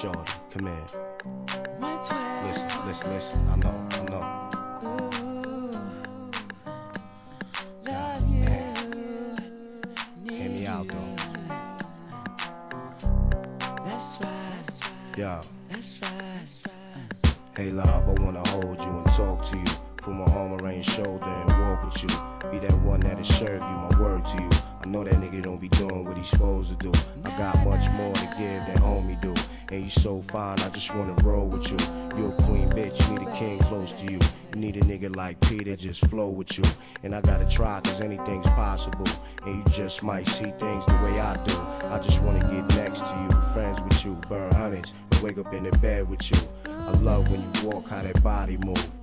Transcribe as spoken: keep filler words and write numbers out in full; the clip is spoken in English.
shorty, come in. Listen, listen, listen, I know, I know. God damn. Hear me out though. Yo. Hey love, I wanna hold you and talk to you. Put my arm around your shoulder and walk with you. Be that one that'll serve you, my word to you. I know that nigga don't be doing what he's supposed to do. I got much more to give than homie do. And you so fine, I just wanna roll with you. You a queen bitch, you need a king close to you. You need a nigga like Peter, just flow with you. And I gotta try, cause anything's possible. And you just might see things the way I do. I just wanna get next to you, friends with you, burn hundreds, and wake up in the bed with you. I love when you walk, how that body move.